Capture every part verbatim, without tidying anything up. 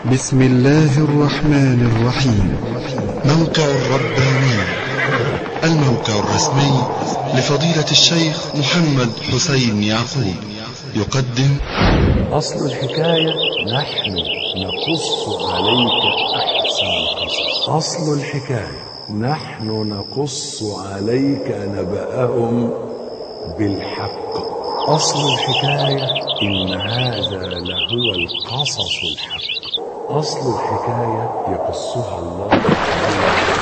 بسم الله الرحمن الرحيم. موقع الرباني، الموقع الرسمي لفضيلة الشيخ محمد حسين يعقوب، يقدم أصل الحكاية نحن نقص عليك أحسن القصص. أصل الحكاية نحن نقص عليك نبأهم بالحق. أصل الحكاية إن هذا لهو القصص الحق. أصل الحكاية يقصها الله تعالى.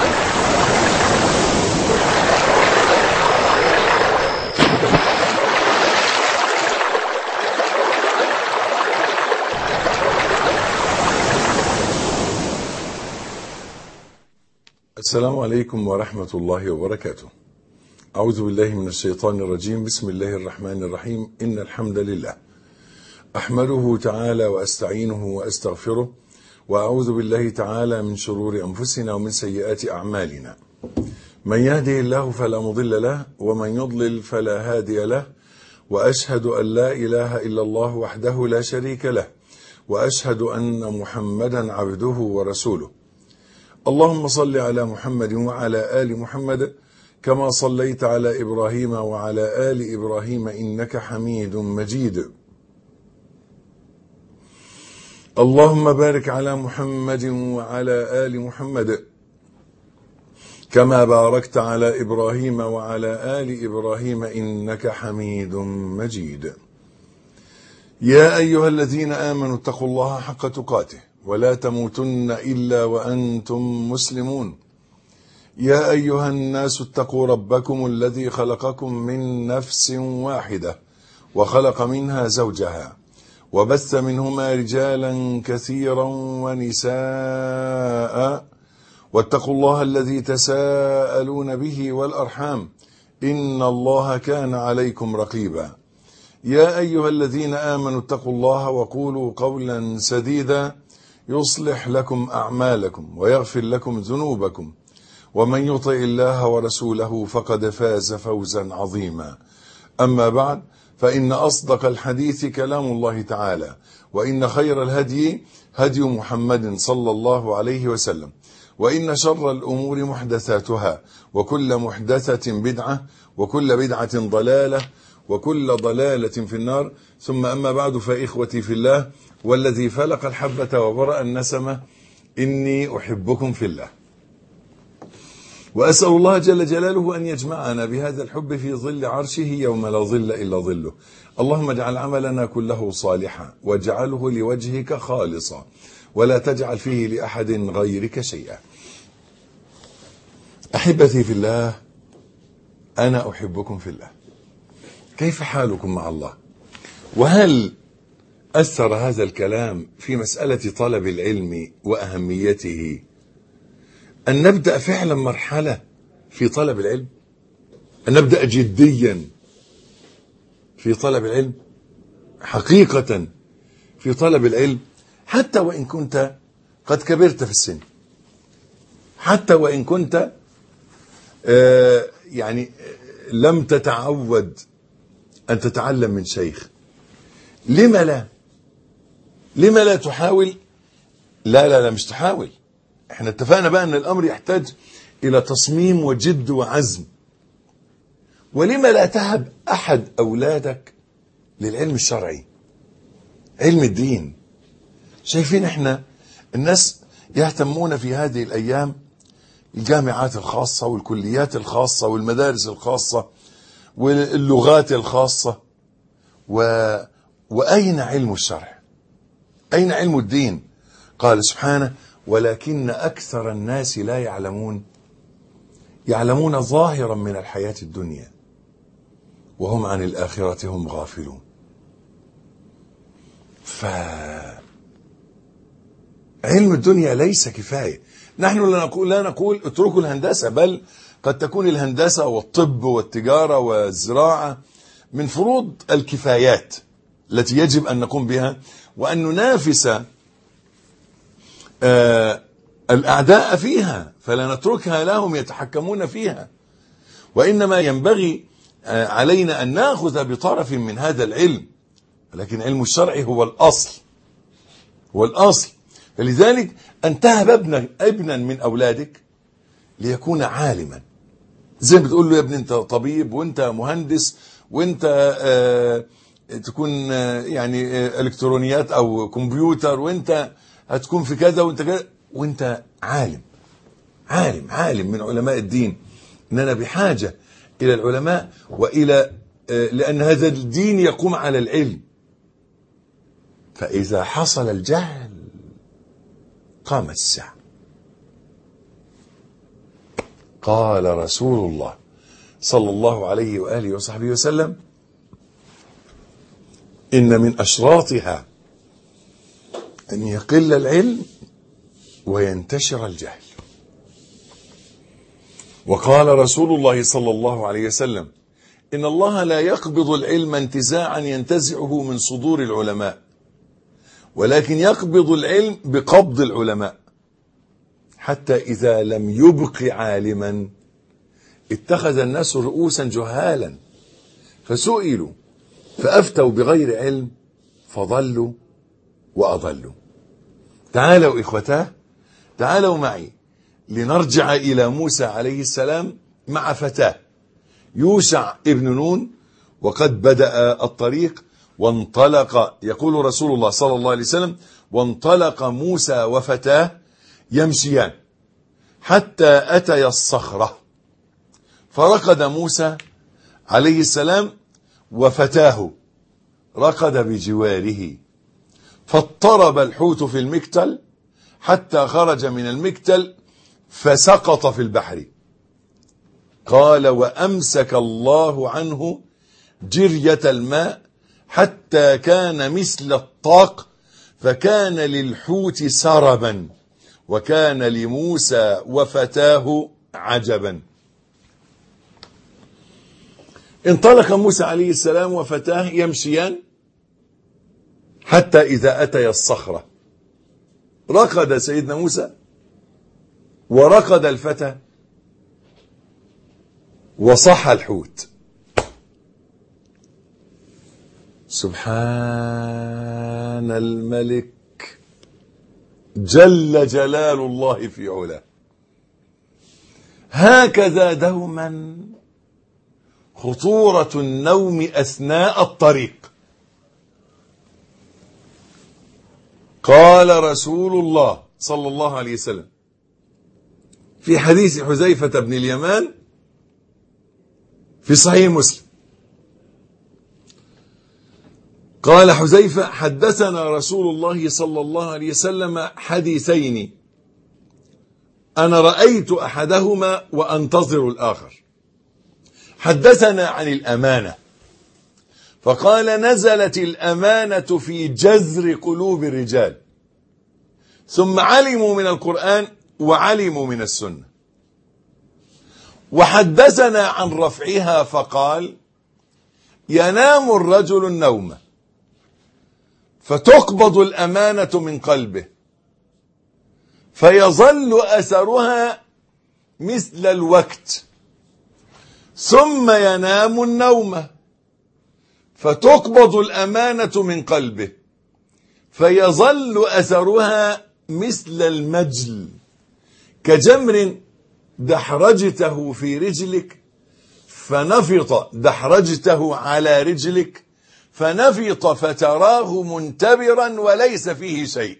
السلام عليكم ورحمة الله وبركاته. أعوذ بالله من الشيطان الرجيم. بسم الله الرحمن الرحيم. إن الحمد لله أحمده تعالى وأستعينه وأستغفره، وأعوذ بالله تعالى من شرور أنفسنا ومن سيئات أعمالنا. من يهده الله فلا مضل له، ومن يضلل فلا هادي له، وأشهد أن لا إله إلا الله وحده لا شريك له، وأشهد أن محمدا عبده ورسوله. اللهم صل على محمد وعلى آل محمد كما صليت على إبراهيم وعلى آل إبراهيم إنك حميد مجيد. اللهم بارك على محمد وعلى آل محمد كما باركت على إبراهيم وعلى آل إبراهيم إنك حميد مجيد. يا أيها الذين آمنوا اتقوا الله حق تقاته ولا تموتن إلا وأنتم مسلمون. يا أيها الناس اتقوا ربكم الذي خلقكم من نفس واحدة وخلق منها زوجها وبث منهما رجالا كثيرا ونساء، واتقوا الله الذي تساءلون به والأرحام إن الله كان عليكم رقيبا. يا أيها الذين آمنوا اتقوا الله وقولوا قولا سديدا يصلح لكم أعمالكم ويغفر لكم ذنوبكم، ومن يطع الله ورسوله فقد فاز فوزا عظيما. أما بعد، فإن أصدق الحديث كلام الله تعالى، وإن خير الهدي هدي محمد صلى الله عليه وسلم، وإن شر الأمور محدثاتها، وكل محدثة بدعة، وكل بدعة ضلالة، وكل ضلالة في النار. ثم أما بعد، فإخوتي في الله والذي فلق الحبة وبرأ النسمة، إني أحبكم في الله، وأسأل الله جل جلاله أن يجمعنا بهذا الحب في ظل عرشه يوم لا ظل إلا ظله. اللهم اجعل عملنا كله صالحا، واجعله لوجهك خالصا، ولا تجعل فيه لأحد غيرك شيئا. أحبتي في الله، أنا أحبكم في الله. كيف حالكم مع الله؟ وهل أثر هذا الكلام في مسألة طلب العلم وأهميته أن نبدأ فعلا مرحلة في طلب العلم، أن نبدأ جديا في طلب العلم، حقيقة في طلب العلم، حتى وإن كنت قد كبرت في السن، حتى وإن كنت آه يعني لم تتعود أن تتعلم من شيخ. لما لا لما لا تحاول؟ لا لا لا مش تحاول، احنا اتفقنا بقى أن الأمر يحتاج إلى تصميم وجد وعزم. ولما لا تهب أحد أولادك للعلم الشرعي، علم الدين؟ شايفين احنا الناس يهتمون في هذه الأيام الجامعات الخاصة والكليات الخاصة والمدارس الخاصة واللغات الخاصة، و... وأين علم الشرع؟ أين علم الدين؟ قال سبحانه: ولكن أكثر الناس لا يعلمون يعلمون ظاهرا من الحياة الدنيا وهم عن الآخرة هم غافلون. فعلم الدنيا ليس كفاية. نحن لا نقول, لا نقول اتركوا الهندسة، بل قد تكون الهندسة والطب والتجارة والزراعة من فروض الكفايات التي يجب أن نقوم بها، وأن ننافس آه الأعداء فيها، فلا نتركها لهم يتحكمون فيها. وإنما ينبغي آه علينا أن نأخذ بطرف من هذا العلم، لكن علم الشرع هو الأصل، هو الأصل. فلذلك أن تهب ابنا, ابنا من أولادك ليكون عالما، زي ما بتقول له يا ابني أنت طبيب وأنت مهندس وأنت آه تكون آه يعني آه إلكترونيات أو كمبيوتر، وأنت هتكون في كذا وأنت كذا، وأنت عالم عالم عالم من علماء الدين. إننا بحاجة إلى العلماء وإلى آه لأن هذا الدين يقوم على العلم. فإذا حصل الجهل قامت الساعة. قال رسول الله صلى الله عليه وآله وصحبه وسلم: إن من أشراطها أن يقل العلم وينتشر الجهل. وقال رسول الله صلى الله عليه وسلم: إن الله لا يقبض العلم انتزاعا ينتزعه من صدور العلماء، ولكن يقبض العلم بقبض العلماء، حتى إذا لم يبق عالما اتخذ الناس رؤوسا جهالا فسئلوا فأفتوا بغير علم فضلوا وأضلوا. تعالوا إخوتاه، تعالوا معي لنرجع إلى موسى عليه السلام مع فتاه يوشع ابن نون، وقد بدأ الطريق وانطلق. يقول رسول الله صلى الله عليه وسلم: وانطلق موسى وفتاه يمشيان حتى أتيا الصخرة، فركض موسى عليه السلام وفتاه ركض بجواره، فاضطرب الحوت في المكتل حتى خرج من المكتل فسقط في البحر. قال: وأمسك الله عنه جرية الماء حتى كان مثل الطاق، فكان للحوت سربا وكان لموسى وفتاه عجبا. انطلق موسى عليه السلام وفتاه يمشيان حتى إذا أتيا الصخرة، ركض سيدنا موسى وركض الفتى وصح الحوت. سبحان الملك جل جلال الله في علاه. هكذا دوما خطورة النوم أثناء الطريق. قال رسول الله صلى الله عليه وسلم في حديث حذيفة بن اليمان في صحيح مسلم، قال حذيفة: حدثنا رسول الله صلى الله عليه وسلم حديثين أنا رأيت أحدهما وأنتظر الآخر. حدثنا عن الأمانة فقال: نزلت الأمانة في جذر قلوب الرجال، ثم علموا من القرآن وعلموا من السنة. وحدثنا عن رفعها فقال: ينام الرجل النوم فتقبض الأمانة من قلبه فيظل أثرها مثل الوقت، ثم ينام النوم فتقبض الأمانة من قلبه فيظل أثرها مثل المجل، كجمر دحرجته في رجلك فنفط دحرجته على رجلك فنفط فتراه منتبرا وليس فيه شيء.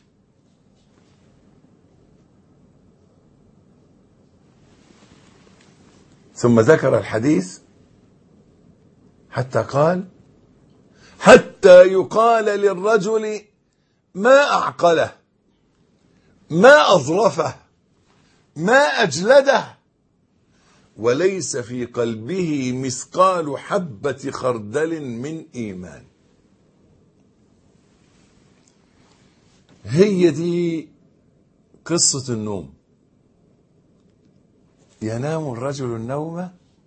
ثم ذكر الحديث حتى قال: حتى يقال للرجل ما أعقله، ما أظرفه، ما أجلده، وليس في قلبه مثقال حبة خردل من إيمان. هي دي قصة النوم. ينام الرجل النوم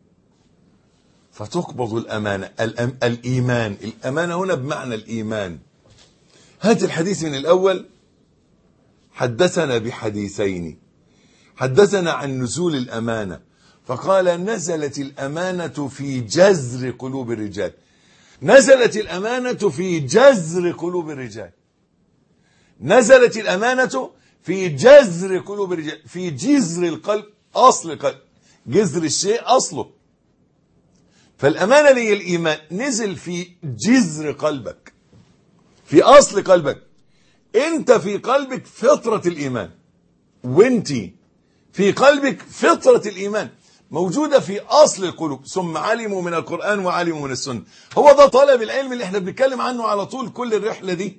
فتقبض الأمانة. الأم... الإيمان، الأمانة هنا بمعنى الإيمان. هات الحديث من الأول. حدثنا بحديثين. حدثنا عن نزول الأمانة فقال: نزلت الأمانة في جذر قلوب الرجال. نزلت الأمانة في جذر قلوب الرجال، نزلت الأمانة في جذر قلوب الرجال، في جذر القلب، أصل القلب، جذر الشيء أصله. فالأمانة اللي هي الإيمان نزل في جذر قلبك، في أصل قلبك. أنت في قلبك فطرة الإيمان، وأنت في قلبك فطرة الإيمان موجودة في أصل القلوب. ثم علموا من القرآن وعلموا من السنة. هو ده طلب العلم اللي احنا بنتكلم عنه على طول كل الرحلة دي،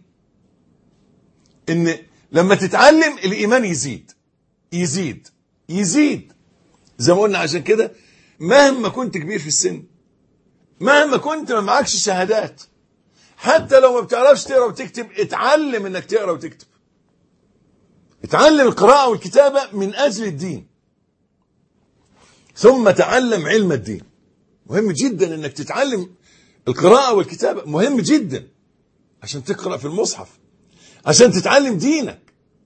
إن لما تتعلم الإيمان يزيد يزيد يزيد زي ما قلنا. عشان كده مهما كنت كبير في السن، مهما كنت ما معكش شهادات، حتى لو ما بتعرفش تقرأ وتكتب، اتعلم انك تقرأ وتكتب. اتعلم القراءة والكتابة من أجل الدين، ثم تعلم علم الدين. مهم جدا انك تتعلم القراءة والكتابة، مهم جدا عشان تقرأ في المصحف، عشان تتعلم دينك.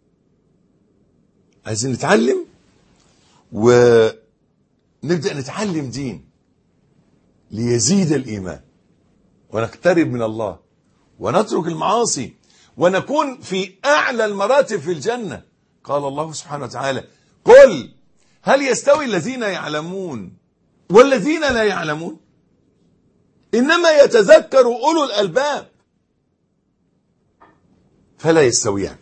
عايزين نتعلم ونبدأ نتعلم دين ليزيد الإيمان، ونقترب من الله، ونترك المعاصي، ونكون في أعلى المراتب في الجنة. قال الله سبحانه وتعالى: قل هل يستوي الذين يعلمون والذين لا يعلمون؟ إنما يتذكر أولو الألباب. فلا يستويان.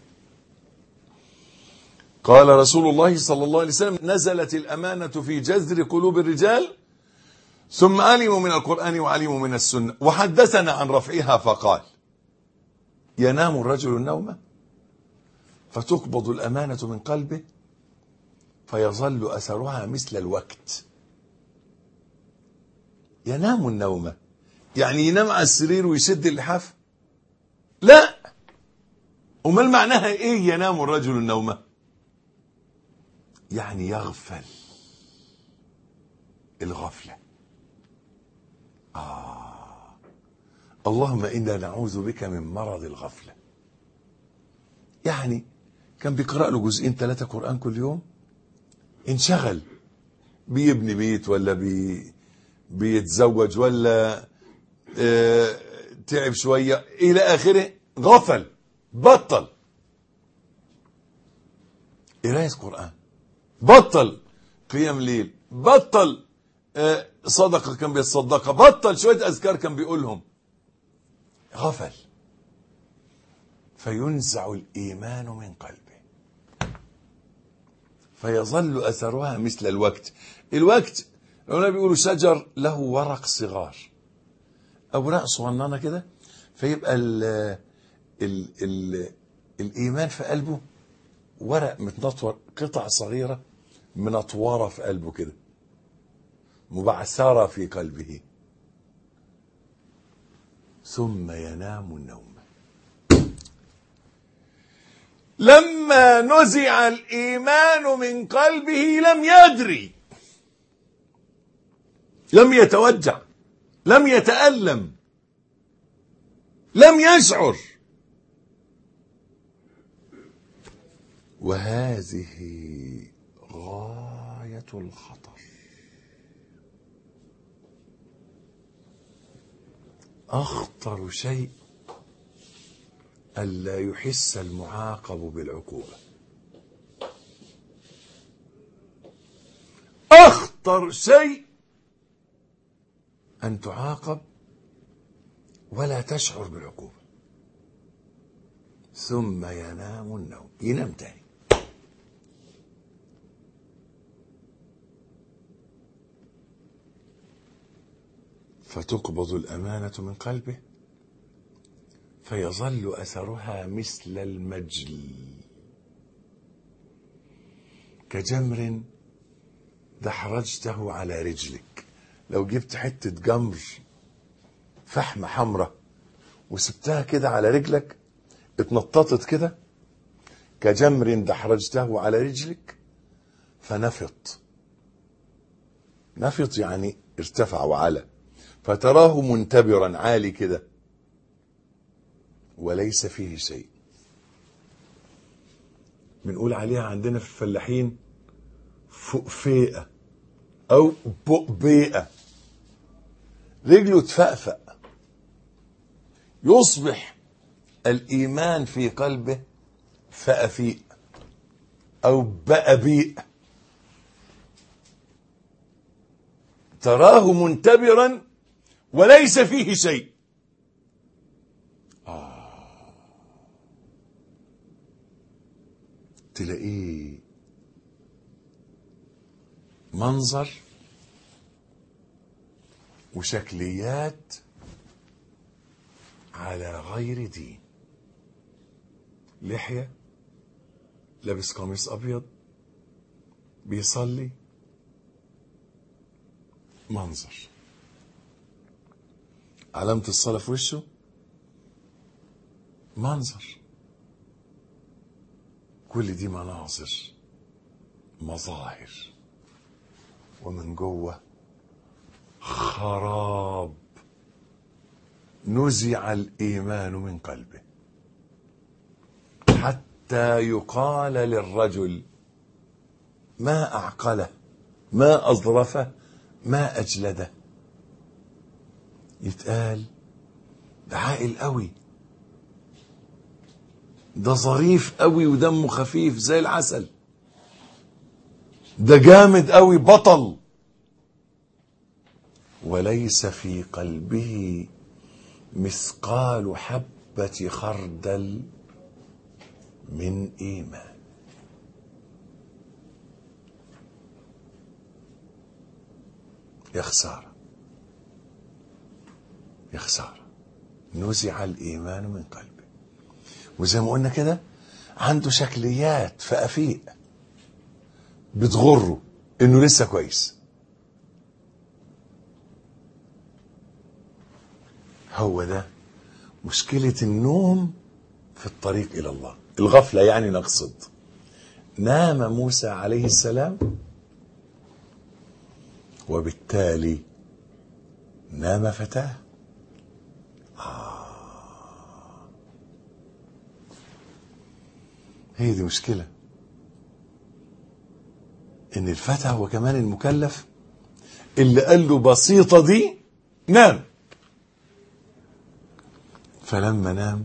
قال رسول الله صلى الله عليه وسلم: نزلت الأمانة في جذر قلوب الرجال ثم علموا من القرآن وعلموا من السنة. وحدثنا عن رفعها فقال: ينام الرجل النوم فتقبض الأمانة من قلبه فيظل أثرها مثل الوقت. ينام النوم يعني ينام على السرير ويشد اللحاف؟ لا. أمال معناها إيه ينام الرجل النوم؟ يعني يغفل الغفلة. آه اللهم إنا نعوذ بك من مرض الغفلة. يعني كان بيقرأ له جزئين ثلاثة قرآن كل يوم، انشغل بيبني بيت ولا بي بيتزوج ولا اه تعب شوية إلى آخره، غفل، بطل قراءة قرآن، بطل قيام ليل، بطل اه صدقة كان بيتصدقها، بطل شوية أذكار كان بيقولهم، غفل. فينزع الإيمان من قلبه فيظل أثرها مثل الوقت. الوقت العلماء بيقولوا شجر له ورق صغار، أوراق صغننة كده، فيبقى ال ال ال الإيمان في قلبه ورق متنطور، قطع صغيرة منطورة في قلبه كده، مبعثرة في قلبه. ثم ينام النوم. لما نزع الإيمان من قلبه لم يدري، لم يتوجع، لم يتألم، لم يشعر. وهذه غاية الخطر. أخطر شيء ألا يحس المعاقب بالعقوبة. أخطر شيء أن تعاقب ولا تشعر بالعقوبة. ثم ينام النوم، ينام تاني. فتقبض الأمانة من قلبه فيظل أثرها مثل المجل، كجمر دحرجته على رجلك. لو جبت حتة جمر فحمة حمراء وسبتها كده على رجلك، اتنططت كده، كجمر دحرجته على رجلك فنفط. نفط يعني ارتفع وعلى، فتراه منتبرا عالي كده وليس فيه شيء. بنقول عليها عندنا في الفلاحين فؤفئة أو بؤبئة، رجله تفأفأ. يصبح الإيمان في قلبه فأفيء أو بأبيء، تراه منتبرا وليس فيه شيء. آه. تلاقيه منظر وشكليات على غير دين، لحية، لابس قميص أبيض، بيصلي، منظر، علامة الصلاة في وشه، منظر. كل دي مناظر، مظاهر، ومن جوه خراب. نزع الإيمان من قلبه حتى يقال للرجل ما أعقله، ما أظرفه، ما أجلده. يتقال ده عاقل قوي، ده ظريف قوي ودمه خفيف زي العسل، ده جامد قوي، بطل، وليس في قلبه مثقال حبة خردل من إيمان. يا خسارة، يا خسارة، نزع الإيمان من قلبه. وزي ما قلنا كده عنده شكليات فأفيء بتغره إنه لسه كويس. هو ده مشكلة النوم في الطريق إلى الله، الغفلة يعني نقصد. نام موسى عليه السلام وبالتالي نام فتاه. آه. هي دي مشكلة، إن الفتى هو كمان المكلف اللي قال له بسيطة دي نام. فلما نام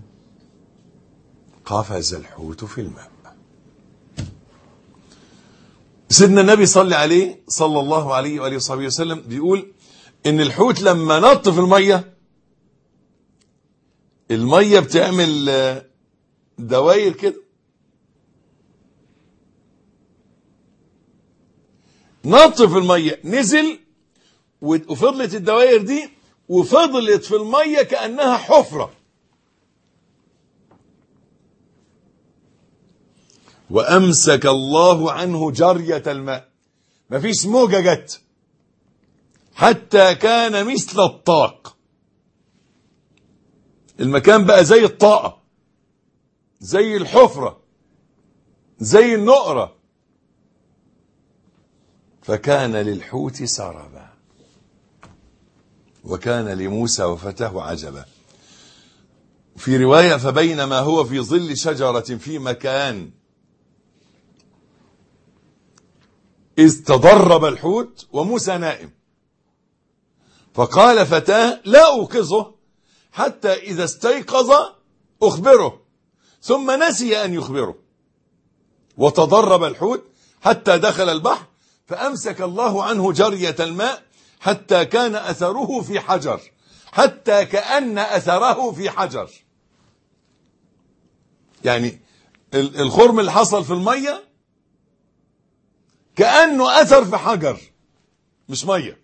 قفز الحوت في الماء. سيدنا النبي صلى عليه صلى الله عليه وآله وصحبه وسلم بيقول إن الحوت لما نط في المية، المية بتعمل دواير كده، نط في المية، نزل وفضلت الدواير دي وفضلت في المية كأنها حفرة. وأمسك الله عنه جرية الماء، مفيش موجة جت، حتى كان مثل الطاق. المكان بقى زي الطاقة، زي الحفرة، زي النقرة. فكان للحوت سربا وكان لموسى وفتاه عجبا. في رواية فبينما هو في ظل شجرة في مكان إذ تضرب الحوت وموسى نائم، فقال فتاه لا أوقظه حتى إذا استيقظ أخبره، ثم نسي أن يخبره. وتضرب الحوت حتى دخل البحر، فأمسك الله عنه جرية الماء حتى كان أثره في حجر، حتى كأن أثره في حجر. يعني الخرم اللي حصل في المية كأنه أثر في حجر مش مية.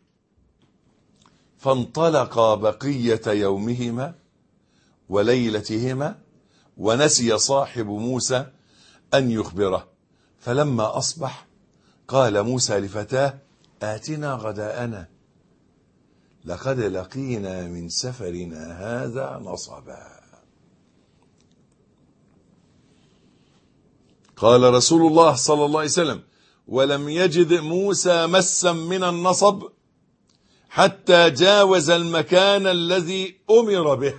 فانطلقا بقية يومهما وليلتهما ونسي صاحب موسى أن يخبره. فلما أصبح قال موسى لفتاه آتنا غداءنا لقد لقينا من سفرنا هذا نصبا. قال رسول الله صلى الله عليه وسلم ولم يجد موسى مسا من النصب حتى جاوز المكان الذي أمر به.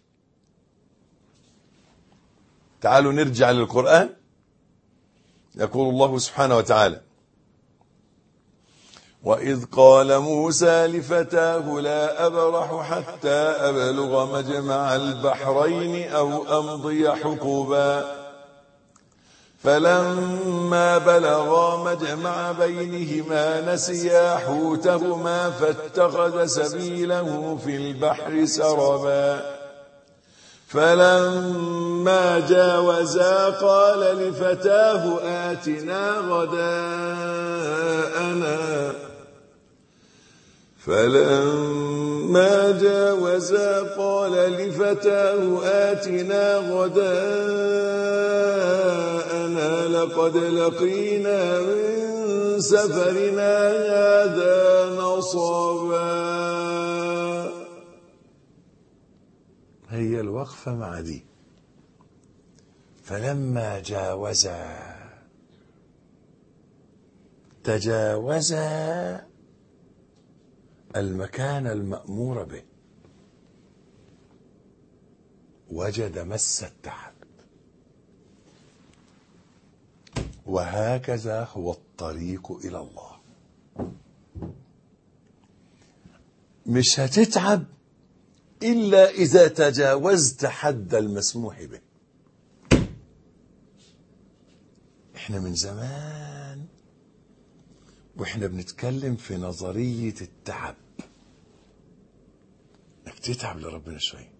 تعالوا نرجع للقرآن. يقول الله سبحانه وتعالى وإذ قال موسى لفتاه لا أبرح حتى أبلغ مجمع البحرين أو أمضي حقوبا فلما بلغا مجمع بينهما نسيا حوتهما فاتخذ سبيله في البحر سربا فلما جاوزا قال لفتاه آتنا غداءنا فلما جاوزا قال لفتاه آتنا غداءنا لقد لقينا من سفرنا هذا نصبا. هي الوقفة مع دي. فلما جاوزا تجاوزا المكان المأمور به وجد مس التعب. وهكذا هو الطريق إلى الله. مش هتتعب إلا إذا تجاوزت حد المسموح به. احنا من زمان واحنا بنتكلم في نظرية التعب، انك تتعب لربنا شوية.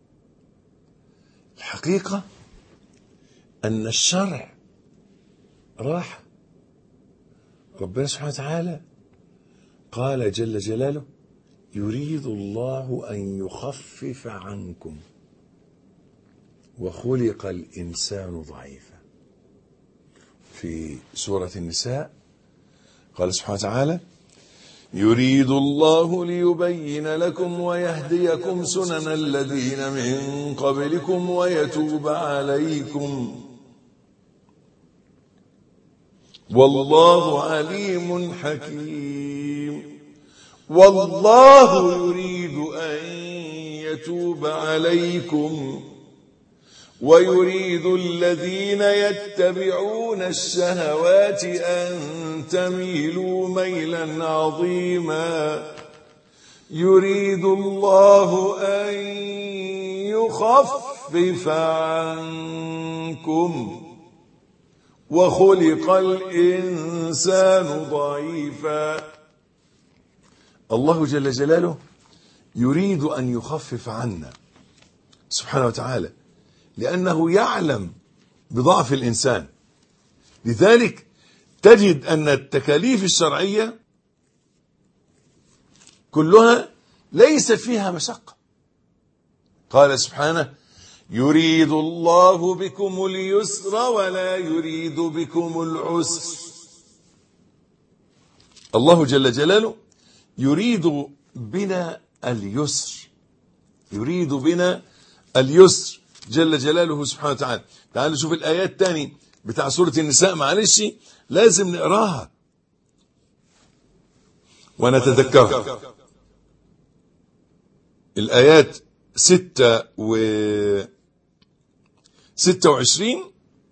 الحقيقة ان الشرع راحة. ربنا سبحانه وتعالى قال جل جلاله يريد الله أن يخفف عنكم وخلق الإنسان ضعيفا. في سورة النساء قال سبحانه وتعالى يريد الله ليبين لكم ويهديكم سنن الذين من قبلكم ويتوب عليكم والله عليم حكيم. والله يريد أن يتوب عليكم ويريد الذين يتبعون الشهوات أن تميلوا ميلا عظيما. يريد الله أن يخفف عنكم وخلق الإنسان ضعيفا. الله جل جلاله يريد أن يخفف عنا سبحانه وتعالى لأنه يعلم بضعف الإنسان. لذلك تجد أن التكاليف الشرعية كلها ليست فيها مشقة. قال سبحانه يريد الله بكم اليسر ولا يريد بكم العسر. الله جل جلاله يريد بنا اليسر، يريد بنا اليسر جل جلاله سبحانه وتعالى. تعالوا نشوف الآيات تاني بتاع سورة النساء، معلش لازم نقراها ونتذكرها. الآيات ستة و ستة وعشرين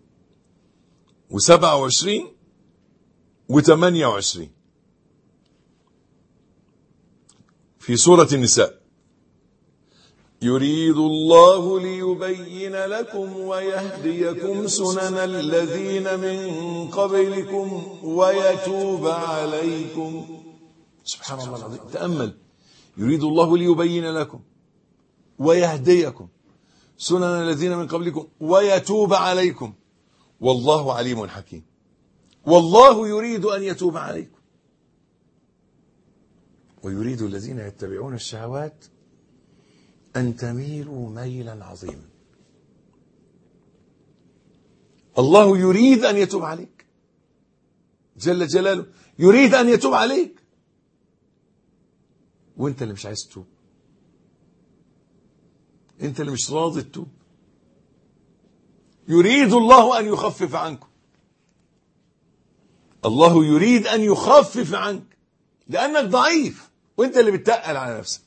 وسبعة وعشرين وثمانية وعشرين في سورة النساء. يريد الله ليبين لكم ويهديكم سنن الذين من قبلكم ويتوب عليكم. سبحان الله العظيم. تأمل، يريد الله ليبين لكم ويهديكم سنن الذين من قبلكم ويتوب عليكم والله عليم حكيم. والله يريد أن يتوب عليكم ويريد الذين يتبعون الشهوات أن تميلوا ميلا عظيما. الله يريد أن يتوب عليك جل جلاله، يريد أن يتوب عليك وانت اللي مش عايز تتوب، انت اللي مش راضي تتوب. يريد الله أن يخفف عنكم. الله يريد أن يخفف عنك لأنك ضعيف وانت اللي بتتقل على نفسك.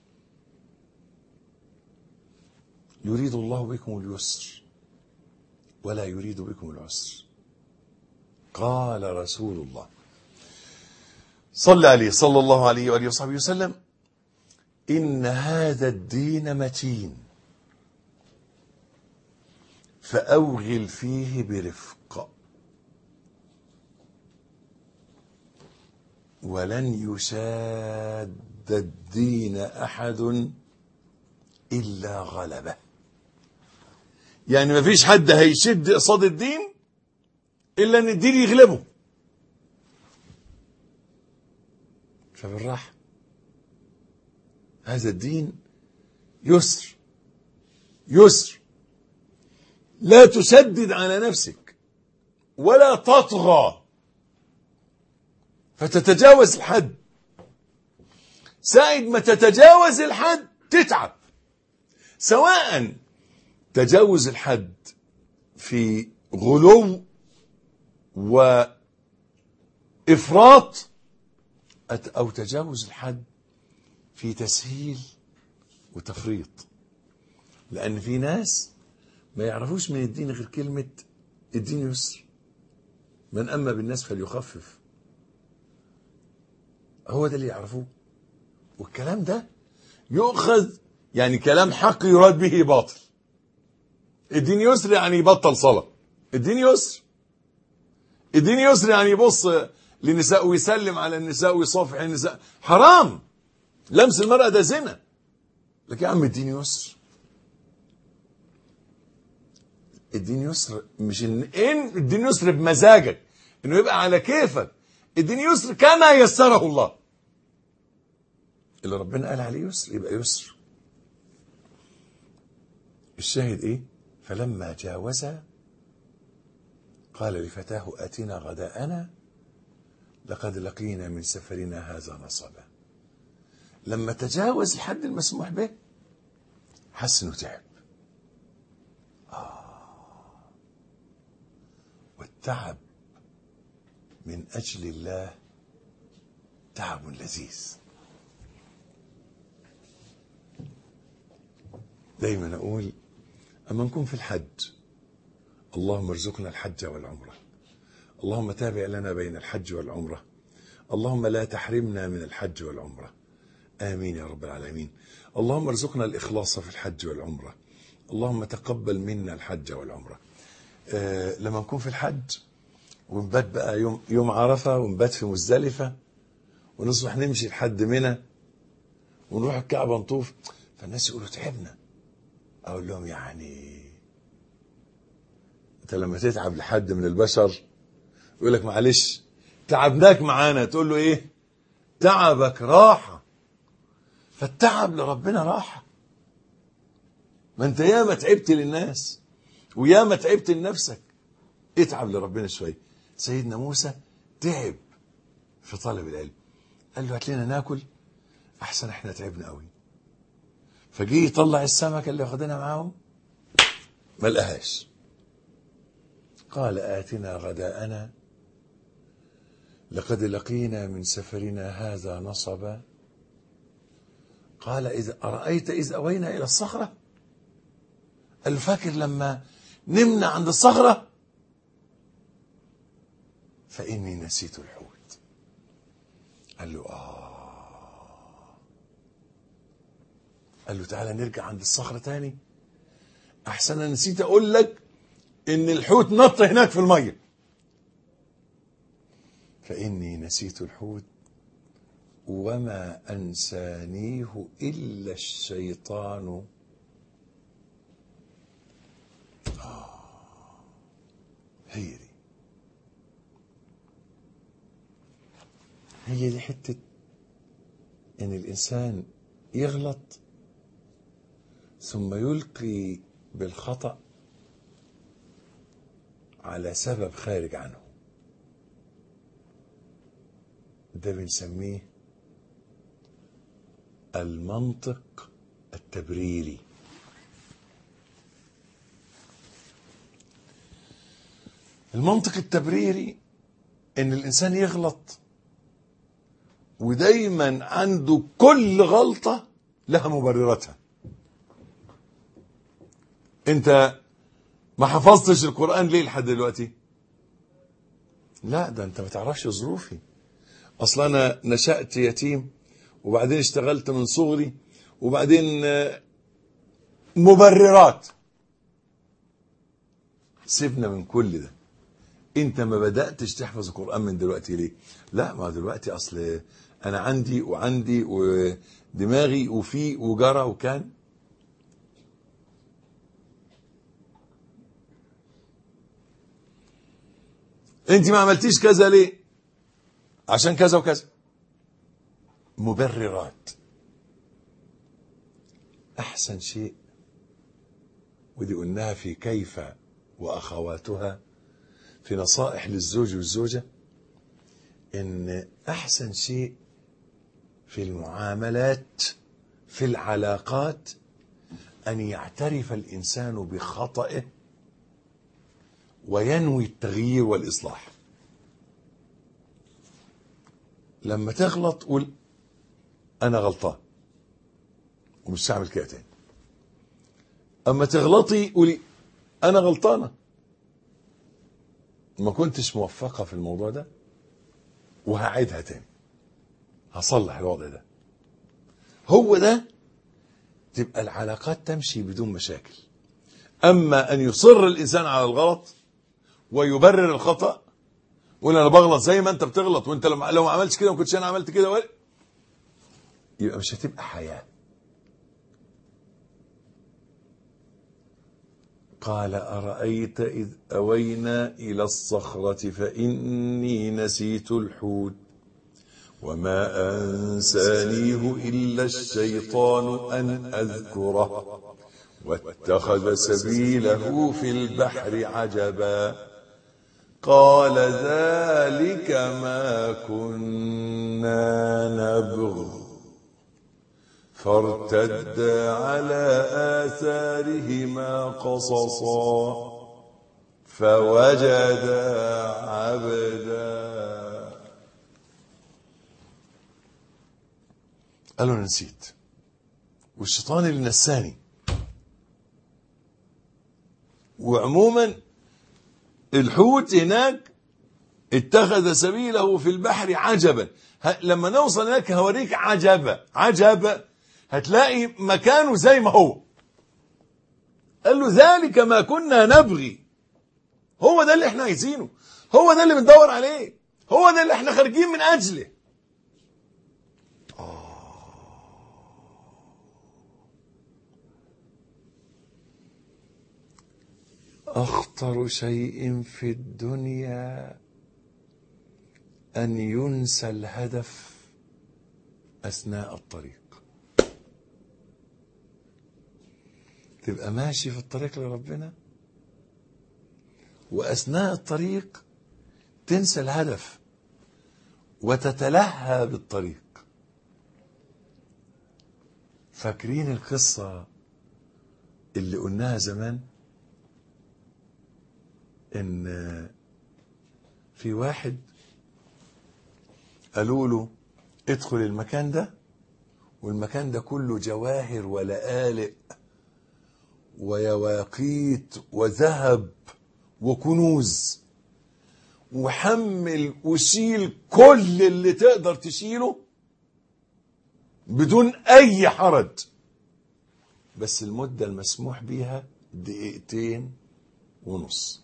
يريد الله بكم اليسر ولا يريد بكم العسر. قال رسول الله صلى عليه صلى الله عليه وآله وصحبه وسلم إن هذا الدين متين فأوغل فيه برفق ولن يشاد الدين أحد إلا غلبه. يعني ما فيش حد هيشد قصاد الدين إلا أن الدين يغلبه. فبالراحة، هذا الدين يسر يسر، لا تسدد على نفسك ولا تطغى فتتجاوز الحد. ساعد ما تتجاوز الحد تتعب، سواء تجاوز الحد في غلو وإفراط أو تجاوز الحد في تسهيل وتفريط. لأن في ناس ما يعرفوش من الدين غير كلمة الدين يسر، من أما بالناس فليخفف، هو ده اللي يعرفوه. والكلام ده يؤخذ يعني كلام حق يراد به باطل. الدين يسر يعني يبطل صلاة، الدين يسر. الدين يسر يعني يبص للنساء ويسلم على النساء ويصافح النساء، حرام، لمس المرأة ده زنا. لكن يا عم الدين يسر، الدين يسر مش إن, إن الدين يسر بمزاجك انه يبقى على كيفك. الدين يسر كما يسره الله، اللي ربنا قال عليه يسر يبقى يسر. الشاهد ايه؟ فلما جاوزا قال لفتاه آتنا غداءنا لقد لقينا من سفرنا هذا نصبا. لما تجاوز الحد المسموح به حس انه تعب. آه. والتعب من أجل الله تعب لذيذ. دايما أقول أما نكون في الحج، اللهم ارزقنا الحج والعمرة، اللهم تابع لنا بين الحج والعمرة، اللهم لا تحرمنا من الحج والعمرة، آمين يا رب العالمين. اللهم ارزقنا الإخلاص في الحج والعمرة، اللهم تقبل منا الحج والعمرة. آه لما نكون في الحج ونبات بقى يوم, يوم عرفة ونبات في مزدلفة ونصبح نمشي لحد منى ونروح الكعبة نطوف، فالناس يقولوا تعبنا. أقول لهم يعني أنت لما تتعب لحد من البشر يقول لك معلش تعبناك معانا، تقول له إيه؟ تعبك راحة. فالتعب لربنا راحة. ما أنت ياما تعبت للناس وياما تعبت لنفسك، اتعب لربنا شوية. سيدنا موسى تعب في طلب العلم، قال له هات لنا ناكل أحسن احنا تعبنا قوي. فجي يطلع السمكة اللي واخدينها معاهم ما لقاهاش. قال آتنا غداءنا لقد لقينا من سفرنا هذا نصبا. قال إذا أرأيت إذ أوينا إلى الصخرة، قال له فاكر لما نمنا عند الصخرة؟ فإني نسيت الحوت. قال له آه. قال له تعالى نرجع عند الصخرة تاني، أحسن أنا نسيت أقول لك إن الحوت نط هناك في المية. فإني نسيت الحوت وما أنسانيه إلا الشيطان. آه. هي دي هي دي حتة إن الإنسان يغلط ثم يلقي بالخطأ على سبب خارج عنه. ده بنسميه المنطق التبريري. المنطق التبريري ان الانسان يغلط ودايما عنده كل غلطة لها مبرراتها. انت ما حفظتش القرآن ليه لحد دلوقتي؟ لا ده انت ما تعرفش ظروفي. اصلا انا نشأت يتيم وبعدين اشتغلت من صغري وبعدين مبررات. سيبنا من كل ده. انت ما بدأتش تحفظ القرآن من دلوقتي ليه؟ لا، ما دلوقتي اصل انا عندي وعندي ودماغي وفي وجرى وكان. انت ما عملتيش كذا ليه؟ عشان كذا وكذا. مبررات. احسن شيء، ودي قلناها في كيف واخواتها في نصائح للزوج والزوجة، ان احسن شيء في المعاملات في العلاقات ان يعترف الانسان بخطئه وينوي التغيير والاصلاح. لما تغلط قول انا غلطان ومش هعمل كده تاني. اما تغلطي قولي انا غلطانه، ما كنتش موفقه في الموضوع ده وهعيدها تاني، هصلح الوضع ده. هو ده تبقى العلاقات تمشي بدون مشاكل. اما ان يصر الانسان على الغلط ويبرر الخطأ، ويقول انا بغلط زي ما انت بتغلط، وانت لو لو ما عملتش كده ما كنتش انا عملت كده ولا، يبقى مش هتبقى حياة. قال أرأيت إذ أوينا إلى الصخرة فإني نسيت الحوت وما أنسانيه إلا الشيطان أن أذكره واتخذ سبيله في البحر عجبا قال ذلك ما كنا نبغ فارتدا على آثارهما قصصا فوجدا عبدا. قالوا انا نسيت، والشيطان اللي نساني. وعموما الحوت هناك اتخذ سبيله في البحر عجبا. لما نوصل هناك هوريك عجبا عجبا، هتلاقي مكانه زي ما هو. قال له ذلك ما كنا نبغي، هو ده اللي احنا عايزينه، هو ده اللي بندور عليه، هو ده اللي احنا خارجين من اجله. أخطر شيء في الدنيا أن ينسى الهدف أثناء الطريق. تبقى ماشي في الطريق لربنا وأثناء الطريق تنسى الهدف وتتلهى بالطريق. فاكرين القصة اللي قلناها زمان؟ ان في واحد قالوا له ادخل المكان ده، والمكان ده كله جواهر ولآلئ ويواقيت وذهب وكنوز، وحمل وشيل كل اللي تقدر تشيله بدون اي حرج، بس المدة المسموح بيها دقيقتين ونص.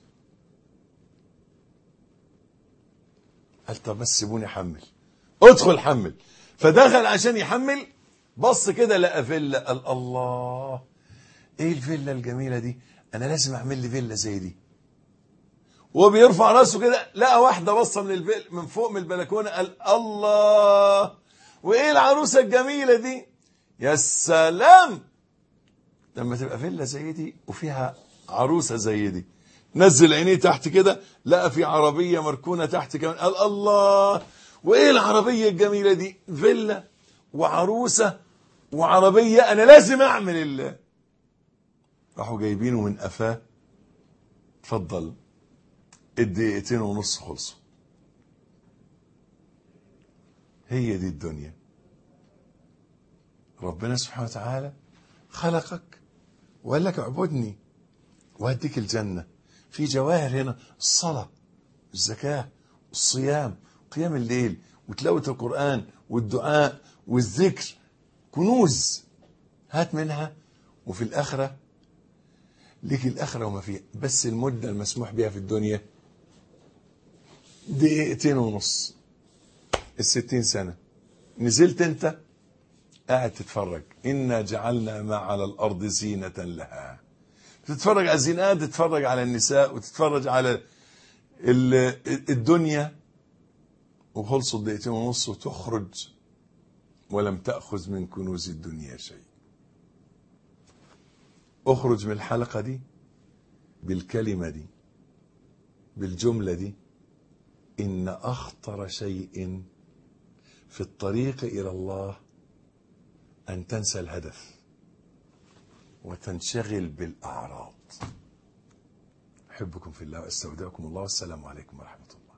قال طب بس سيبوني احمل. ادخل حمل. فدخل عشان يحمل، بص كده لقى فيلا. قال الله، ايه الفيلا الجميله دي، انا لازم اعمل لي فيلا زي دي. وبيرفع راسه كده لقى واحده بصه من الفيلا من فوق من البلكونه. قال الله، وايه العروسه الجميله دي، يا سلام لما تبقى فيلا زي دي وفيها عروسه زي دي. نزل عينيه تحت كده لقى في عربيه مركونه تحت كمان. قال الله، وايه العربيه الجميله دي، فيلا وعروسه وعربيه، انا لازم اعمل الله. راحوا جايبينه من قفاه، اتفضل الدقيقتين ونص خلصوا. هي دي الدنيا. ربنا سبحانه وتعالى خلقك وقال لك اعبدني وهديك الجنة. في جواهر هنا، الصلاة، الزكاة، الصيام، قيام الليل، وتلاوة القرآن، والدعاء، والذكر، كنوز هات منها. وفي الآخرة ليك الآخرة وما فيها. بس المدة المسموح بها في الدنيا دقيقتين ونص. الستين سنة نزلت انت قاعد تتفرج. إنا جعلنا ما على الأرض زينة لها. تتفرج على الزينات، تتفرج على النساء، وتتفرج على الدنيا، وخلصوا الدقيقتين ونص وتخرج ولم تأخذ من كنوز الدنيا شيء. اخرج من الحلقة دي بالكلمة دي، بالجملة دي: إن أخطر شيء في الطريق إلى الله أن تنسى الهدف وتنشغل بالأعراض. أحبكم في الله وأستودعكم الله، والسلام عليكم ورحمة الله.